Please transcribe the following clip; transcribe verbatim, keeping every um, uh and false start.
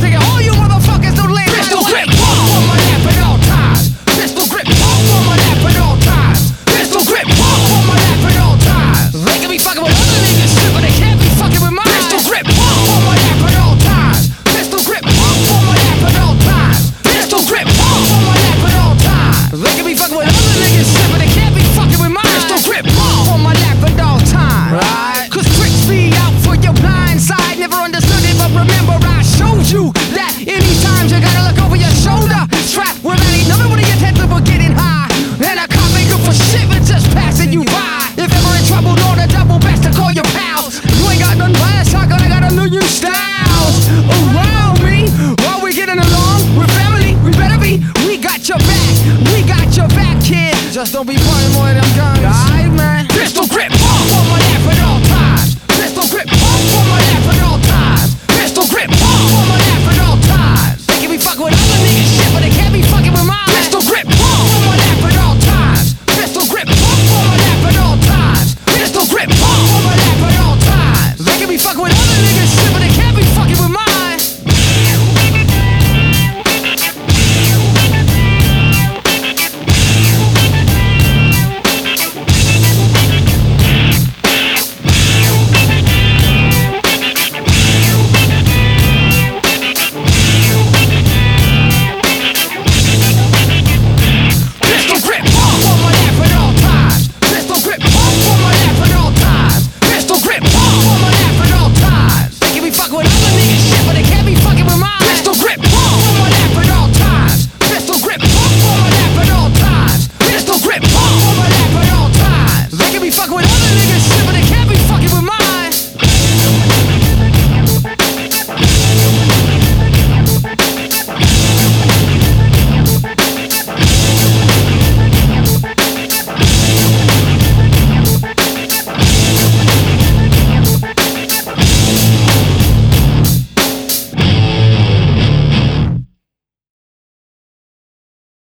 Taking all you motherfuckers don't land. Pistol grip, walk on my lap at all times. Pistol grip, walk on my lap at all times. Pistol grip, walk on my lap at all times. They can be fucking with other niggas shit, but they can't be fucking with mine. Pistol grip, walk on my lap at all times. Pistol grip, walk on my lap at all times. Pistol grip, walk on my lap at all times. They can be fucking with other niggas shit, but they can't be fucking with mine. Pistol grip, walk on my lap at all times. Right? Cause tricks be out for your blind side. Never understood it, but remember I showed you that anytime you gotta look over your shoulder. Strap where that ain't nothing but your head for getting high. And a cop ain't good for shit but just passing you by. If ever in trouble, know the double best to call your pals. You ain't got none by a shotgun, I got a new new styles. Around me, while we getting along, we're family, we better be. We got your back, we got your back, kid. Just don't be